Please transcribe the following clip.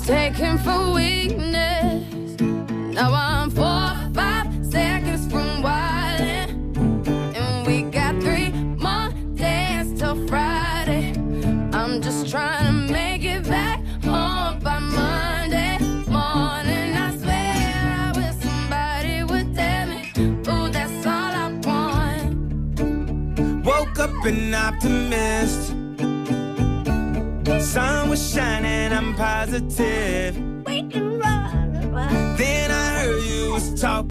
taken for weakness. Now I'm 4 or 5 seconds from wildin', and we got 3 more days till Friday. I'm just trying to make it back home by Monday morning. I swear I wish somebody would tell me, ooh, that's all I want. Woke up an optimist. Sun was shining, I'm positive. Then I heard you was talking.